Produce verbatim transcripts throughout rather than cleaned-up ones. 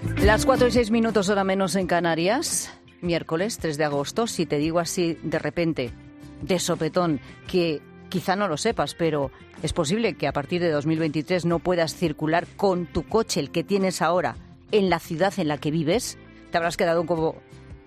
Las cuatro y seis minutos, hora menos en Canarias, miércoles tres de agosto. Si te digo así de repente, de sopetón, que quizá no lo sepas, pero es posible que a partir de dos mil veintitrés no puedas circular con tu coche, el que tienes ahora, en la ciudad en la que vives, te habrás quedado como...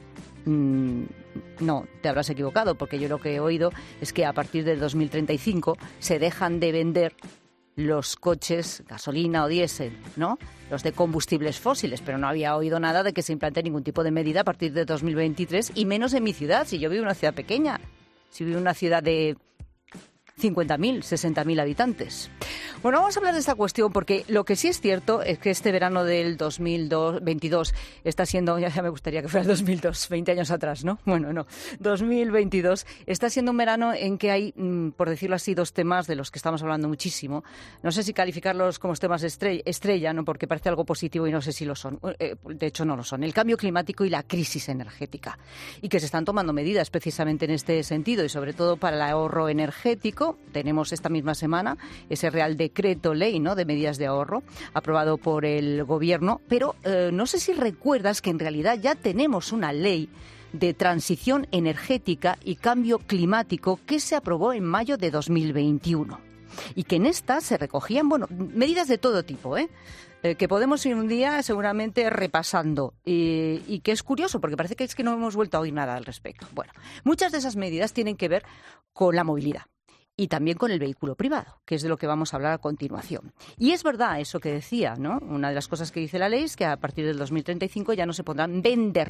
Mmm, no, te habrás equivocado, porque yo lo que he oído es que a partir de dos mil treinta y cinco se dejan de vender los coches gasolina o diésel, ¿no? Los de combustibles fósiles, pero no había oído nada de que se implante ningún tipo de medida a partir de dos mil veintitrés, y menos en mi ciudad, si yo vivo en una ciudad pequeña, si vivo en una ciudad de cincuenta mil, sesenta mil habitantes. Bueno, vamos a hablar de esta cuestión porque lo que sí es cierto es que este verano del dos mil veintidós está siendo, ya me gustaría que fuera el dos mil dos, veinte años atrás, ¿no? Bueno, no, dos mil veintidós está siendo un verano en que hay, por decirlo así, dos temas de los que estamos hablando muchísimo. No sé si calificarlos como temas estrella, estrella, ¿no? Porque parece algo positivo y no sé si lo son. De hecho, no lo son. El cambio climático y la crisis energética. Y que se están tomando medidas precisamente en este sentido y sobre todo para el ahorro energético. Tenemos esta misma semana ese Real Decreto Ley, ¿no?, de medidas de ahorro aprobado por el Gobierno, pero eh, no sé si recuerdas que en realidad ya tenemos una ley de transición energética y cambio climático que se aprobó en mayo de dos mil veintiuno y que en esta se recogían, bueno, medidas de todo tipo, ¿eh? Eh, que podemos ir un día seguramente repasando y, y que es curioso porque parece que es que no hemos vuelto a oír nada al respecto. Bueno, muchas de esas medidas tienen que ver con la movilidad y también con el vehículo privado, que es de lo que vamos a hablar a continuación. Y es verdad eso que decía, ¿no? Una de las cosas que dice la ley es que a partir del dos mil treinta y cinco ya no se podrán vender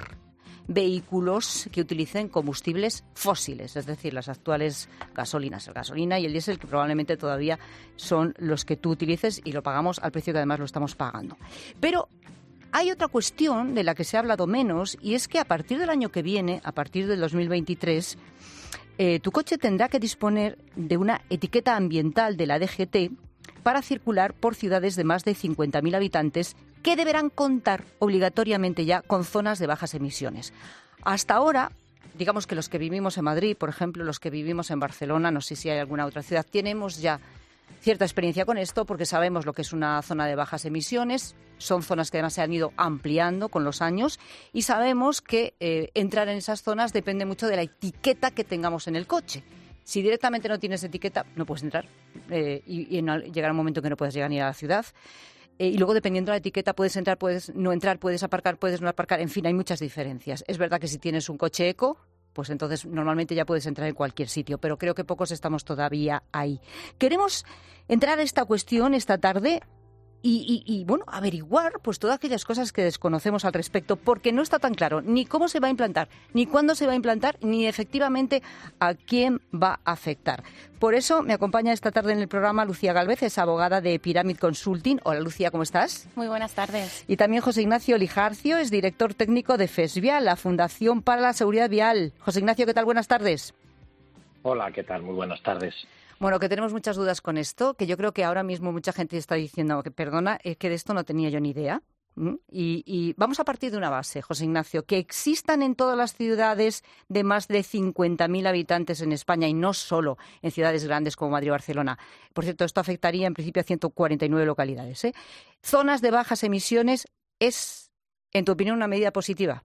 vehículos que utilicen combustibles fósiles, es decir, las actuales gasolinas, el gasolina y el diésel, que probablemente todavía son los que tú utilices y lo pagamos al precio que además lo estamos pagando. Pero hay otra cuestión de la que se ha hablado menos y es que a partir del año que viene, a partir del dos mil veintitrés, Eh, tu coche tendrá que disponer de una etiqueta ambiental de la D G T para circular por ciudades de más de cincuenta mil habitantes que deberán contar obligatoriamente ya con zonas de bajas emisiones. Hasta ahora, digamos que los que vivimos en Madrid, por ejemplo, los que vivimos en Barcelona, no sé si hay alguna otra ciudad, tenemos ya cierta experiencia con esto porque sabemos lo que es una zona de bajas emisiones. Son zonas que además se han ido ampliando con los años y sabemos que eh, entrar en esas zonas depende mucho de la etiqueta que tengamos en el coche. Si directamente no tienes etiqueta, no puedes entrar eh, y, y en, llegará un momento que no puedes llegar ni a la ciudad. Eh, y luego, dependiendo de la etiqueta, puedes entrar, puedes no entrar, puedes aparcar, puedes no aparcar. En fin, hay muchas diferencias. Es verdad que si tienes un coche eco, pues entonces normalmente ya puedes entrar en cualquier sitio, pero creo que pocos estamos todavía ahí. Queremos entrar a esta cuestión esta tarde y, y, y bueno, averiguar pues todas aquellas cosas que desconocemos al respecto, porque no está tan claro ni cómo se va a implantar, ni cuándo se va a implantar, ni efectivamente a quién va a afectar. Por eso me acompaña esta tarde en el programa Lucía Gálvez, es abogada de Pyramid Consulting. Hola Lucía, ¿cómo estás? Muy buenas tardes. Y también José Ignacio Lijarcio, es director técnico de FESVIAL, la Fundación para la Seguridad Vial. José Ignacio, ¿qué tal? Buenas tardes. Hola, ¿qué tal? Muy buenas tardes. Bueno, que tenemos muchas dudas con esto, que yo creo que ahora mismo mucha gente está diciendo que, perdona, es que de esto no tenía yo ni idea. Y, y vamos a partir de una base, José Ignacio, que existan en todas las ciudades de más de cincuenta mil habitantes en España y no solo en ciudades grandes como Madrid o Barcelona. Por cierto, esto afectaría en principio a ciento cuarenta y nueve localidades, ¿eh? Zonas de bajas emisiones, ¿es, en tu opinión, una medida positiva?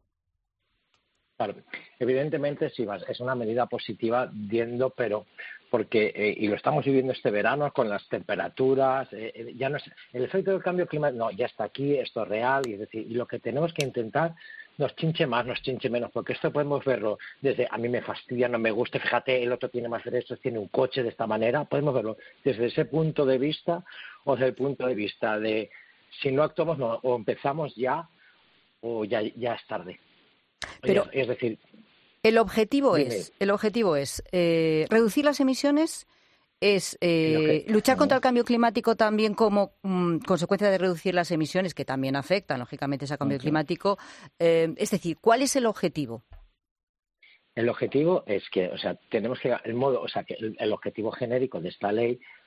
Claro, evidentemente sí, es una medida positiva, viendo, pero porque, eh, y lo estamos viviendo este verano con las temperaturas, eh, ya no es, el efecto del cambio climático, no, ya está aquí, esto es real, y es decir, y lo que tenemos que intentar, nos chinche más, nos chinche menos, porque esto podemos verlo desde, a mí me fastidia, no me gusta, fíjate, el otro tiene más derechos, tiene un coche de esta manera, podemos verlo desde ese punto de vista, o desde el punto de vista de, si no actuamos, no, o empezamos ya, o ya, ya es tarde. Pero es decir, el objetivo dime. es, el objetivo es eh, reducir las emisiones, es eh, que, luchar contra el cambio climático también como mm, consecuencia de reducir las emisiones, que también afectan lógicamente ese cambio okay. climático. Eh, es decir, ¿cuál es el objetivo? El objetivo es que, o sea, tenemos que el modo, o sea, que el, el objetivo genérico de esta ley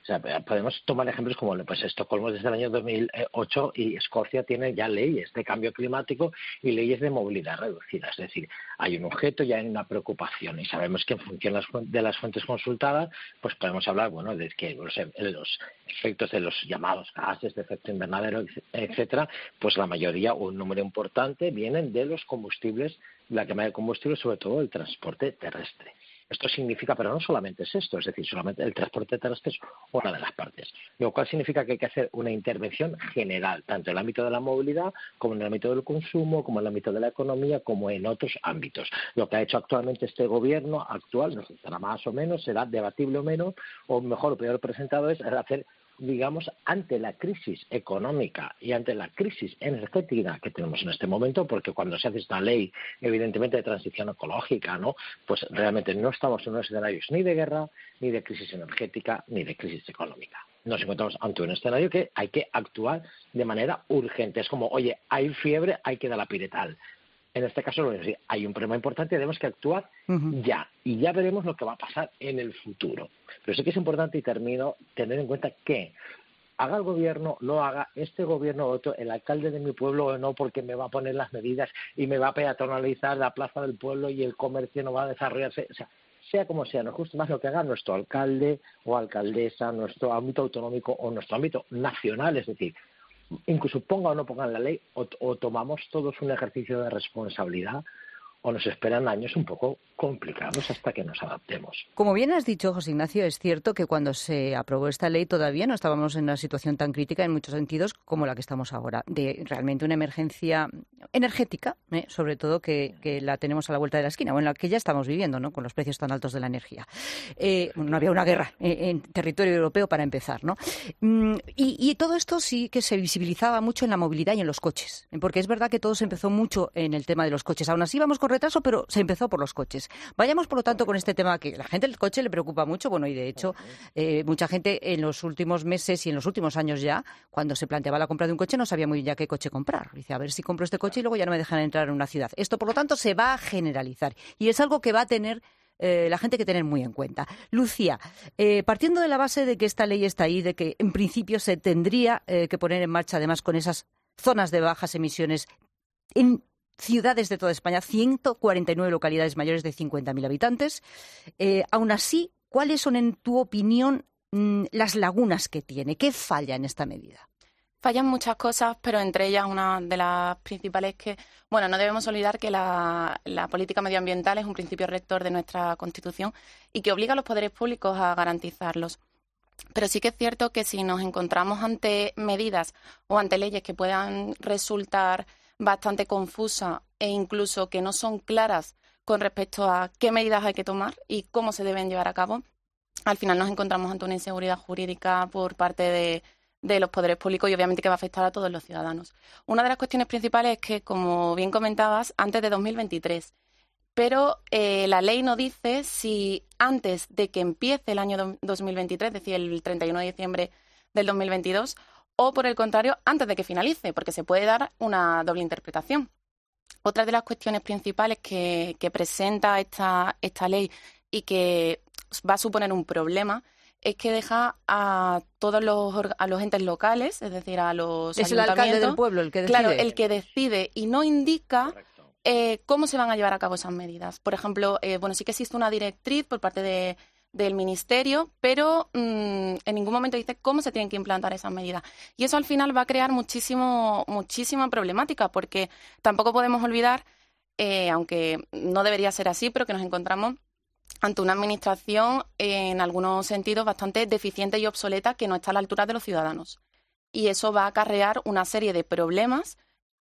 O sea, podemos tomar ejemplos como pues Estocolmo desde el año dos mil ocho y Escocia tiene ya leyes de cambio climático y leyes de movilidad reducida. Es decir, hay un objeto, ya hay una preocupación y sabemos que en función de las fuentes consultadas, pues podemos hablar, bueno, de que los, los efectos de los llamados gases de efecto invernadero, etcétera, pues la mayoría o un número importante vienen de los combustibles, la quema de combustible, sobre todo el transporte terrestre. Esto significa, pero no solamente es esto, es decir, solamente el transporte terrestre es una de las partes, lo cual significa que hay que hacer una intervención general, tanto en el ámbito de la movilidad, como en el ámbito del consumo, como en el ámbito de la economía, como en otros ámbitos. Lo que ha hecho actualmente este gobierno actual, no sé, será más o menos, será debatible o menos, o mejor o peor presentado, es hacer, digamos, ante la crisis económica y ante la crisis energética que tenemos en este momento, porque cuando se hace esta ley, evidentemente, de transición ecológica, ¿no?, pues realmente no estamos en unos escenarios ni de guerra, ni de crisis energética, ni de crisis económica. Nos encontramos ante un escenario que hay que actuar de manera urgente. Es como, oye, hay fiebre, hay que dar la piretal. En este caso, lo mismo, hay un problema importante y tenemos que actuar uh-huh. ya. Y ya veremos lo que va a pasar en el futuro. Pero sí que es importante, y termino, tener en cuenta que haga el gobierno, no haga este gobierno o otro, el alcalde de mi pueblo o no, porque me va a poner las medidas y me va a peatonalizar la plaza del pueblo y el comercio no va a desarrollarse. O sea, sea como sea, nos gusta más lo que haga nuestro alcalde o alcaldesa, nuestro ámbito autonómico o nuestro ámbito nacional, es decir, incluso ponga o no ponga en la ley, o, o tomamos todos un ejercicio de responsabilidad, o nos esperan años un poco complicados hasta que nos adaptemos. Como bien has dicho, José Ignacio, es cierto que cuando se aprobó esta ley todavía no estábamos en una situación tan crítica en muchos sentidos como la que estamos ahora, de realmente una emergencia energética, ¿eh? sobre todo que, que la tenemos a la vuelta de la esquina, o en la que ya estamos viviendo, ¿no?, con los precios tan altos de la energía. Eh, bueno, no había una guerra en, en territorio europeo para empezar, ¿no? Mm, y, y todo esto sí que se visibilizaba mucho en la movilidad y en los coches, porque es verdad que todo se empezó mucho en el tema de los coches. Aún así vamos con retraso, pero se empezó por los coches. Vayamos, por lo tanto, con este tema que la gente el coche le preocupa mucho, bueno, y de hecho eh, mucha gente en los últimos meses y en los últimos años ya, cuando se planteaba la compra de un coche, no sabía muy bien ya qué coche comprar. Dice, a ver si compro este coche y luego ya no me dejan entrar en una ciudad. Esto, por lo tanto, se va a generalizar y es algo que va a tener eh, la gente que tener muy en cuenta. Lucía, eh, partiendo de la base de que esta ley está ahí, de que en principio se tendría eh, que poner en marcha, además, con esas zonas de bajas emisiones en ciudades de toda España, ciento cuarenta y nueve localidades mayores de cincuenta mil habitantes. Eh, aún así, ¿cuáles son, en tu opinión, mmm, las lagunas que tiene? ¿Qué falla en esta medida? Fallan muchas cosas, pero entre ellas una de las principales es que, bueno, no debemos olvidar que la, la política medioambiental es un principio rector de nuestra Constitución y que obliga a los poderes públicos a garantizarlos. Pero sí que es cierto que si nos encontramos ante medidas o ante leyes que puedan resultar bastante confusa e incluso que no son claras con respecto a qué medidas hay que tomar y cómo se deben llevar a cabo, al final nos encontramos ante una inseguridad jurídica por parte de, de los poderes públicos y obviamente que va a afectar a todos los ciudadanos. Una de las cuestiones principales es que, como bien comentabas, antes de dos mil veintitrés, pero eh, la ley no dice si antes de que empiece el año dos mil veintitrés, es decir, el treinta y uno de diciembre del dos mil veintidós, o, por el contrario, antes de que finalice, porque se puede dar una doble interpretación. Otra de las cuestiones principales que, que presenta esta, esta ley y que va a suponer un problema es que deja a todos los, a los entes locales, es decir, a los es ayuntamientos... Es el alcalde del pueblo el que decide. Claro, el que decide y no indica eh, cómo se van a llevar a cabo esas medidas. Por ejemplo, eh, bueno, sí que existe una directriz por parte de... del Ministerio, pero mmm, en ningún momento dice cómo se tienen que implantar esas medidas. Y eso al final va a crear muchísimo, muchísima problemática, porque tampoco podemos olvidar, eh, aunque no debería ser así, pero que nos encontramos ante una administración eh, en algunos sentidos bastante deficiente y obsoleta que no está a la altura de los ciudadanos. Y eso va a acarrear una serie de problemas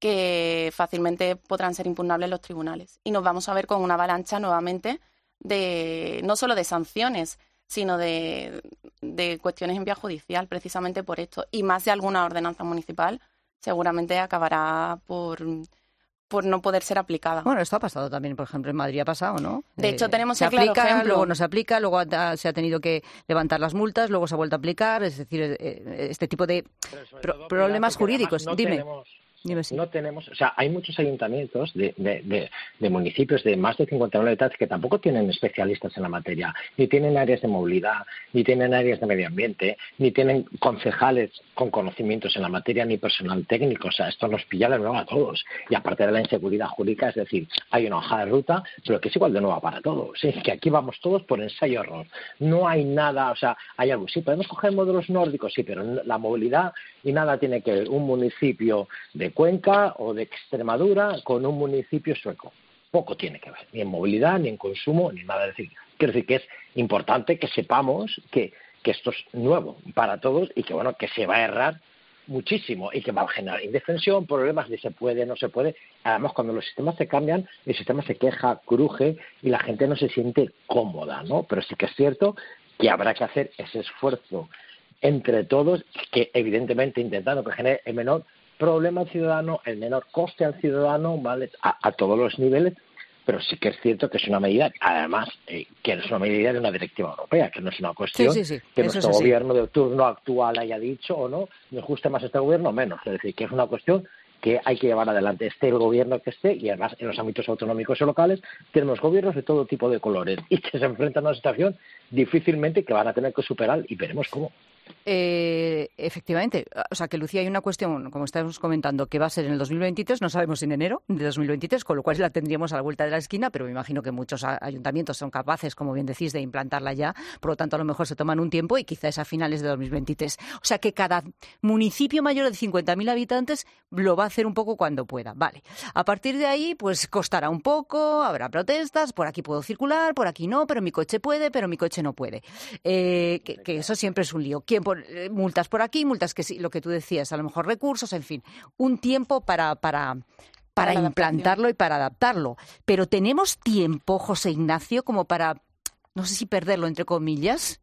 que fácilmente podrán ser impugnables en los tribunales. Y nos vamos a ver con una avalancha nuevamente de no solo de sanciones, sino de, de cuestiones en vía judicial, precisamente por esto. Y más de alguna ordenanza municipal seguramente acabará por, por no poder ser aplicada. Bueno, esto ha pasado también, por ejemplo, en Madrid ha pasado, ¿no? De hecho, tenemos eh, el claro aplica, ejemplo. Luego no se aplica, luego ha, se ha tenido que levantar las multas, luego se ha vuelto a aplicar, es decir, eh, este tipo de pro- problemas jurídicos. No Dime. Tenemos... Dime si. No tenemos, o sea, hay muchos ayuntamientos de, de, de, de municipios de más de cincuenta mil habitantes que tampoco tienen especialistas en la materia, ni tienen áreas de movilidad, ni tienen áreas de medio ambiente, ni tienen concejales con conocimientos en la materia, ni personal técnico. O sea, esto nos pilla de nuevo a todos. Y aparte de la inseguridad jurídica, es decir, hay una hoja de ruta, pero que es igual de nueva para todos. Sí, que aquí vamos todos por ensayo-error. No hay nada, o sea, hay algo. Sí, podemos coger modelos nórdicos, sí, pero la movilidad y nada tiene que ver un municipio de Cuenca o de Extremadura con un municipio sueco. Poco tiene que ver, ni en movilidad, ni en consumo, ni nada. Es decir, quiero decir que es importante que sepamos que, que esto es nuevo para todos y que, bueno, que se va a errar muchísimo y que va a generar indefensión, problemas de se puede, no se puede. Además, cuando los sistemas se cambian, el sistema se queja, cruje y la gente no se siente cómoda, ¿no? Pero sí que es cierto que habrá que hacer ese esfuerzo entre todos, que evidentemente intentando que genere el menor problema al ciudadano, el menor coste al ciudadano, ¿vale? A, a todos los niveles, pero sí que es cierto que es una medida, además, eh, que es una medida de una directiva europea, que no es una cuestión sí, sí, sí. que Eso nuestro es así. gobierno de turno actual haya dicho o no, nos guste más este gobierno o menos. Es decir, que es una cuestión que hay que llevar adelante, esté el gobierno que esté, y además en los ámbitos autonómicos o locales tenemos gobiernos de todo tipo de colores y que se enfrentan a una situación difícilmente que van a tener que superar y veremos cómo. Eh, efectivamente, o sea que Lucía, hay una cuestión, como estamos comentando, que va a ser en el dos mil veintitrés, no sabemos si en enero de dos mil veintitrés, con lo cual la tendríamos a la vuelta de la esquina, pero me imagino que muchos ayuntamientos son capaces, como bien decís, de implantarla ya, por lo tanto a lo mejor se toman un tiempo y quizás a finales de dos mil veintitrés. O sea que cada municipio mayor de cincuenta mil habitantes lo va a hacer un poco cuando pueda. Vale, a partir de ahí pues costará un poco, habrá protestas, por aquí puedo circular, por aquí no, pero mi coche puede, pero mi coche no puede. Eh, que, que eso siempre es un lío. ¿Quién por, eh, multas por aquí, multas que sí, lo que tú decías, a lo mejor recursos, en fin, un tiempo para, para, para, para implantarlo y para adaptarlo. Pero ¿tenemos tiempo, José Ignacio, como para, no sé si perderlo, entre comillas?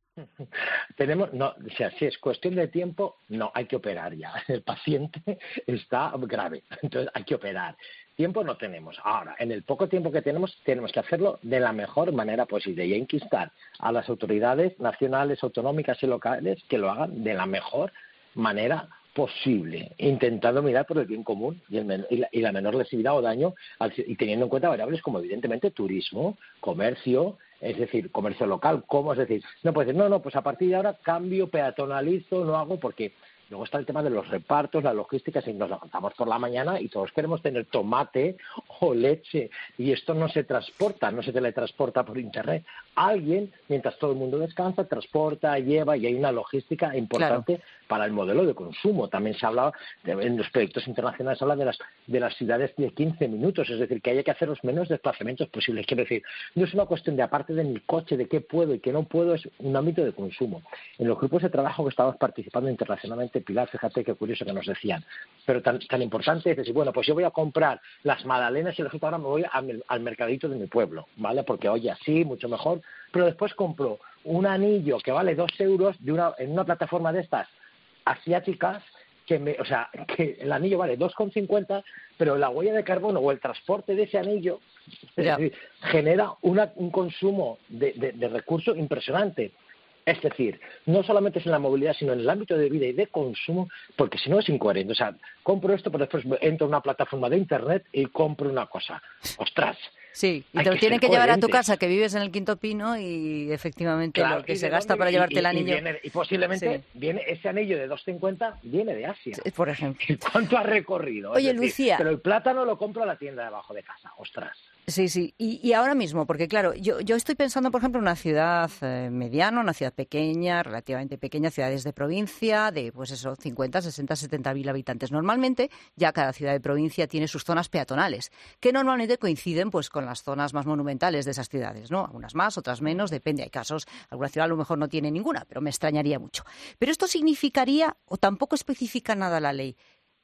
Tenemos, no, o sea, si es cuestión de tiempo, no, hay que operar ya. El paciente está grave, entonces hay que operar. Tiempo no tenemos. Ahora, en el poco tiempo que tenemos, tenemos que hacerlo de la mejor manera posible y hay que instar a las autoridades nacionales, autonómicas y locales que lo hagan de la mejor manera posible, intentando mirar por el bien común y, el men- y, la, y la menor lesividad o daño, al, y teniendo en cuenta variables como evidentemente turismo, comercio, es decir, comercio local, ¿cómo? Es decir, no puedes decir, no, no, pues a partir de ahora cambio, peatonalizo, no hago, porque luego está el tema de los repartos, la logística, si nos levantamos por la mañana y todos queremos tener tomate o leche y esto no se transporta, no se teletransporta por internet. Alguien, mientras todo el mundo descansa, transporta, lleva y hay una logística importante claro. Para el modelo de consumo. También se habla, en los proyectos internacionales se habla de las, de las ciudades de quince minutos, es decir, que haya que hacer los menos desplazamientos posibles. Quiero decir, no es una cuestión de aparte de mi coche, de qué puedo y qué no puedo, es un ámbito de consumo. En los grupos de trabajo que estábamos participando internacionalmente, Pilar, fíjate qué curioso que nos decían, pero tan, tan importante es decir, bueno, pues yo voy a comprar las magdalenas y resulta ahora me voy a, al mercadito de mi pueblo, ¿vale? Porque oye, así, mucho mejor, pero después compro un anillo que vale dos euros de una, en una plataforma de estas asiáticas, que me, o sea, que el anillo vale dos con cincuenta, pero la huella de carbono o el transporte de ese anillo es decir, genera una, un consumo de, de, de recursos impresionante. Es decir, no solamente es en la movilidad, sino en el ámbito de vida y de consumo, porque si no es incoherente. O sea, compro esto, pero después entro en una plataforma de Internet y compro una cosa. ¡Ostras! Sí, y te lo tienen que llevar a tu casa, que vives en el Quinto Pino, y efectivamente claro, lo que se gasta para llevarte y, el anillo... Y, viene, y posiblemente sí. viene ese anillo de dos cincuenta viene de Asia. Sí, por ejemplo. ¿Cuánto ha recorrido? Oye, es decir, Lucía... Pero el plátano lo compro a la tienda de abajo de casa. ¡Ostras! Sí, sí. Y, y ahora mismo, porque claro, yo, yo estoy pensando, por ejemplo, en una ciudad eh, mediana, una ciudad pequeña, relativamente pequeña, ciudades de provincia, de pues eso, cincuenta, sesenta, setenta mil habitantes. Normalmente, ya cada ciudad de provincia tiene sus zonas peatonales, que normalmente coinciden pues con las zonas más monumentales de esas ciudades, ¿no? Algunas más, otras menos, depende. Hay casos, alguna ciudad a lo mejor no tiene ninguna, pero me extrañaría mucho. Pero esto significaría, o tampoco especifica nada la ley,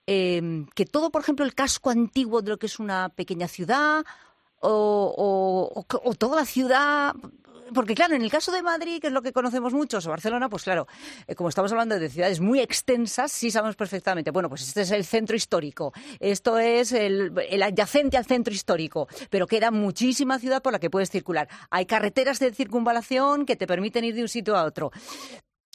eh, que todo, por ejemplo, el casco antiguo de lo que es una pequeña ciudad... O, o, o, o toda la ciudad, porque claro, en el caso de Madrid, que es lo que conocemos muchos, o Barcelona, pues claro, eh, como estamos hablando de ciudades muy extensas, sí sabemos perfectamente, bueno, pues este es el centro histórico, esto es el, el adyacente al centro histórico, pero queda muchísima ciudad por la que puedes circular. Hay carreteras de circunvalación que te permiten ir de un sitio a otro.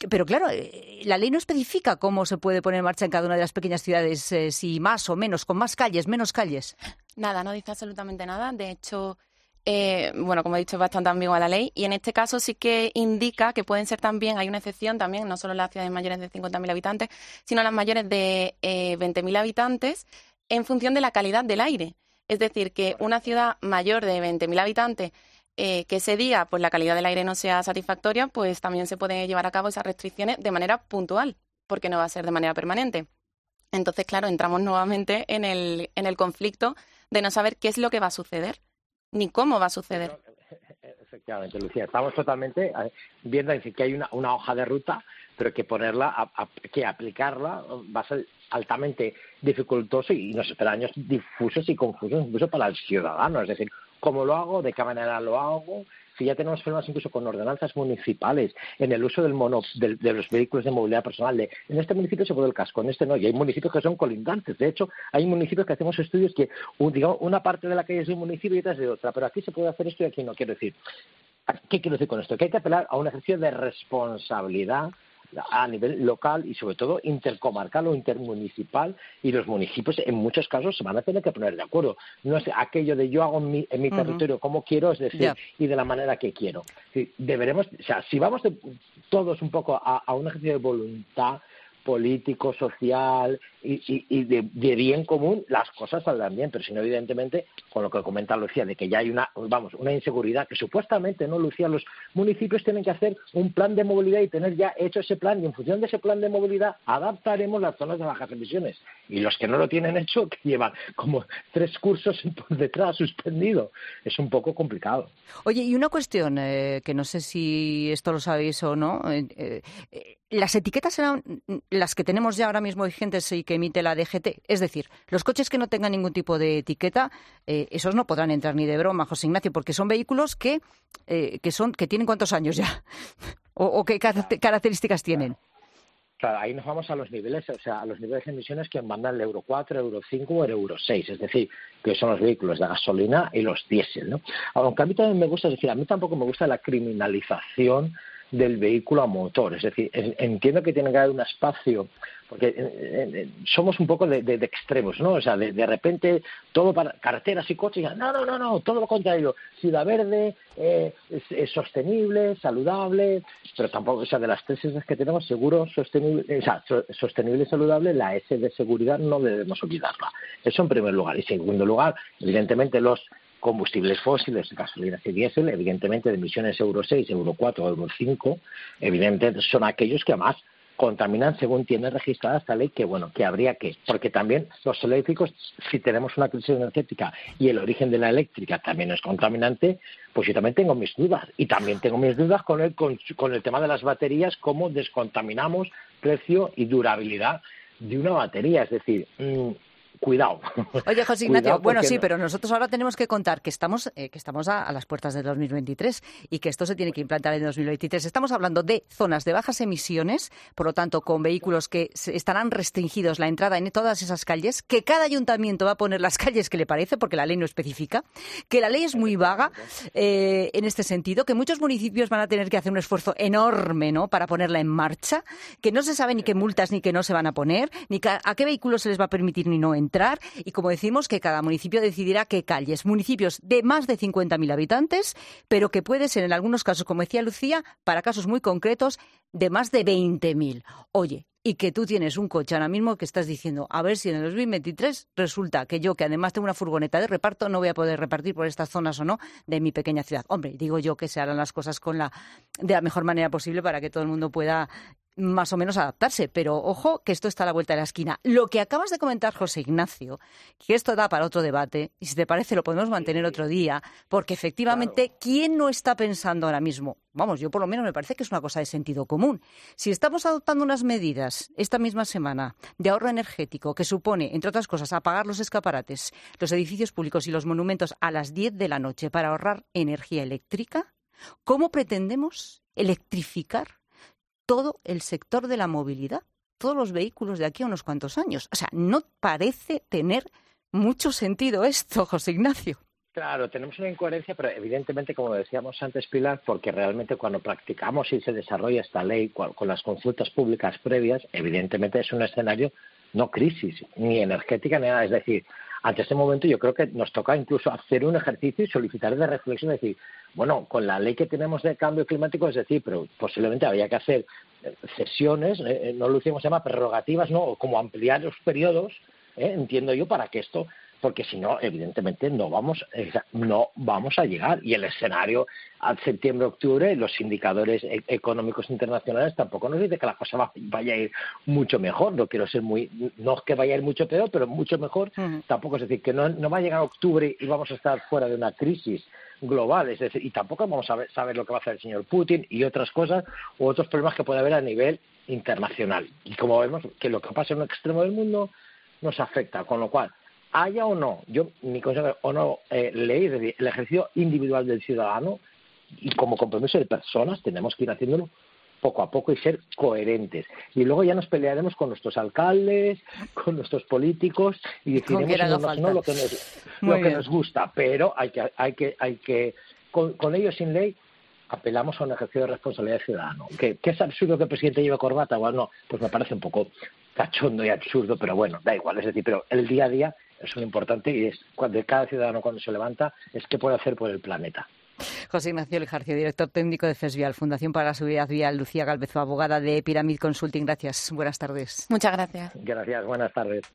Pero claro, la ley no especifica cómo se puede poner en marcha en cada una de las pequeñas ciudades, eh, si más o menos, con más calles, menos calles. Nada, no dice absolutamente nada. De hecho, eh, bueno, como he dicho, es bastante ambigua la ley. Y en este caso sí que indica que pueden ser también, hay una excepción también, no solo las ciudades mayores de cincuenta mil habitantes, sino las mayores de eh, veinte mil habitantes, en función de la calidad del aire. Es decir, que una ciudad mayor de veinte mil habitantes, eh, que ese día pues la calidad del aire no sea satisfactoria, pues también se pueden llevar a cabo esas restricciones de manera puntual, porque no va a ser de manera permanente. Entonces, claro, entramos nuevamente en el, en el conflicto de no saber qué es lo que va a suceder, ni cómo va a suceder. Efectivamente, Lucía, estamos totalmente viendo que hay una, una hoja de ruta, pero que ponerla, a, a, que aplicarla va a ser altamente dificultoso y nos espera años difusos y confusos incluso para el ciudadano. Es decir, ¿cómo lo hago? ¿De qué manera lo hago? Si ya tenemos problemas incluso con ordenanzas municipales, en el uso del mono, de, de los vehículos de movilidad personal, de en este municipio se puede el casco, en este no, y hay municipios que son colindantes. De hecho, hay municipios que hacemos estudios que, un, digamos, una parte de la calle es de un municipio y otra es de otra, pero aquí se puede hacer esto y aquí no. Quiero decir, ¿qué quiero decir con esto? Que hay que apelar a un ejercicio de responsabilidad a nivel local y sobre todo intercomarcal o intermunicipal, y los municipios en muchos casos se van a tener que poner de acuerdo. No es aquello de yo hago en mi, en mi uh-huh. territorio como quiero, es decir, yeah. y de la manera que quiero. Deberemos, o sea, si vamos de, todos un poco a, a un ejercicio de voluntad político, social y, y, y de, de bien común, las cosas saldrán bien, pero si no, evidentemente, con lo que comenta Lucía, de que ya hay una, vamos, una inseguridad, que supuestamente, ¿no, Lucía? Los municipios tienen que hacer un plan de movilidad y tener ya hecho ese plan, y en función de ese plan de movilidad adaptaremos las zonas de bajas emisiones. Y los que no lo tienen hecho, que llevan como tres cursos por detrás suspendido. Es un poco complicado. Oye, y una cuestión, eh, que no sé si esto lo sabéis o no, eh, eh, las etiquetas serán las que tenemos ya ahora mismo vigentes y que emite la D G T. Es decir, los coches que no tengan ningún tipo de etiqueta, eh, esos no podrán entrar ni de broma, José Ignacio, porque son vehículos que eh, que son que tienen ¿cuántos años ya? o, o qué car- características tienen. Claro, ahí nos vamos a los niveles, o sea, a los niveles de emisiones que mandan el Euro cuatro, Euro cinco o el Euro seis, es decir, que son los vehículos de gasolina y los diésel, ¿no? Aunque a mí también me gusta, es decir, a mí tampoco me gusta la criminalización del vehículo a motor. Es decir, entiendo que tiene que haber un espacio, porque eh, eh, somos un poco de, de, de extremos, ¿no? O sea, de, de repente todo para carreteras y coches, y no, no, no, no, todo lo contrario. Ciudad verde, eh, es, es sostenible, saludable, pero tampoco, o sea, de las tres S que tenemos, seguro, sostenible, o sea, so, sostenible y saludable, la S de seguridad no debemos olvidarla. Eso en primer lugar. Y en segundo lugar, evidentemente, los combustibles fósiles, gasolinas y diésel, evidentemente de emisiones Euro seis, Euro cuatro, Euro cinco, evidentemente son aquellos que más contaminan según tiene registrada esta ley, que bueno, que habría que, porque también los eléctricos, si tenemos una crisis energética y el origen de la eléctrica también es contaminante, pues yo también tengo mis dudas, y también tengo mis dudas con el, con, con el tema de las baterías, cómo descontaminamos precio y durabilidad de una batería, es decir, mmm, cuidado. Oye, José Ignacio, bueno, sí, no... pero nosotros ahora tenemos que contar que estamos eh, que estamos a, a las puertas del dos mil veintitrés y que esto se tiene que implantar en dos mil veintitrés. Estamos hablando de zonas de bajas emisiones, por lo tanto, con vehículos que estarán restringidos la entrada en todas esas calles, que cada ayuntamiento va a poner las calles que le parece, porque la ley no especifica, que la ley es muy vaga eh, en este sentido, que muchos municipios van a tener que hacer un esfuerzo enorme, ¿no?, para ponerla en marcha, que no se sabe ni qué multas ni qué no se van a poner, ni a qué vehículos se les va a permitir ni no entrar. Y como decimos, que cada municipio decidirá qué calles. Municipios de más de cincuenta mil habitantes, pero que puede ser en algunos casos, como decía Lucía, para casos muy concretos, de más de veinte mil. Oye, y que tú tienes un coche ahora mismo que estás diciendo, a ver si en el dos mil veintitrés resulta que yo, que además tengo una furgoneta de reparto, no voy a poder repartir por estas zonas o no de mi pequeña ciudad. Hombre, digo yo que se harán las cosas con la de la mejor manera posible para que todo el mundo pueda más o menos adaptarse, pero ojo que esto está a la vuelta de la esquina. Lo que acabas de comentar, José Ignacio, que esto da para otro debate, y si te parece lo podemos mantener otro día, porque efectivamente, claro, ¿quién no está pensando ahora mismo? Vamos, yo por lo menos me parece que es una cosa de sentido común. Si estamos adoptando unas medidas esta misma semana de ahorro energético que supone, entre otras cosas, apagar los escaparates, los edificios públicos y los monumentos a las diez de la noche para ahorrar energía eléctrica, ¿cómo pretendemos electrificar todo el sector de la movilidad, todos los vehículos de aquí a unos cuantos años? O sea, no parece tener mucho sentido esto, José Ignacio. Claro, tenemos una incoherencia, pero evidentemente, como decíamos antes, Pilar, porque realmente cuando practicamos y se desarrolla esta ley con las consultas públicas previas, evidentemente es un escenario no crisis, ni energética, ni nada. Es decir, ante este momento yo creo que nos toca incluso hacer un ejercicio y solicitar de reflexión, es decir, bueno, con la ley que tenemos de cambio climático, es decir, pero posiblemente había que hacer cesiones, eh, no lo hicimos, se llama prerrogativas, ¿no? O como ampliar los periodos, eh, entiendo yo, para que esto, porque si no, evidentemente no vamos, no vamos a llegar. Y el escenario a septiembre, octubre, los indicadores e- económicos internacionales tampoco nos dice que la cosa va, vaya a ir mucho mejor. No quiero ser muy, no es que vaya a ir mucho peor, pero mucho mejor uh-huh. Tampoco. Es decir, que no, no va a llegar octubre y vamos a estar fuera de una crisis global. Es decir, y tampoco vamos a ver, saber lo que va a hacer el señor Putin y otras cosas, u otros problemas que puede haber a nivel internacional. Y como vemos, que lo que pasa en un extremo del mundo nos afecta, con lo cual, haya o no, yo mi consejo o no eh, ley, es decir, el ejercicio individual del ciudadano y como compromiso de personas tenemos que ir haciéndolo poco a poco y ser coherentes. Y luego ya nos pelearemos con nuestros alcaldes, con nuestros políticos y decidiremos no, no, lo que nos, lo que nos gusta, pero hay que, hay que, hay que con, con ellos sin ley apelamos a un ejercicio de responsabilidad ciudadano. ¿Que, que es absurdo que el presidente lleve corbata? Bueno, no, pues me parece un poco cachondo y absurdo, pero bueno, da igual. Es decir, pero el día a día es lo importante y es cuando cada ciudadano cuando se levanta es qué puede hacer por el planeta. José Ignacio Lejarcio, director técnico de FESVIAL, Fundación para la Seguridad Vial. Lucía Gálvez, abogada de Pyramid Consulting. Gracias. Buenas tardes. Muchas gracias. Gracias. Buenas tardes.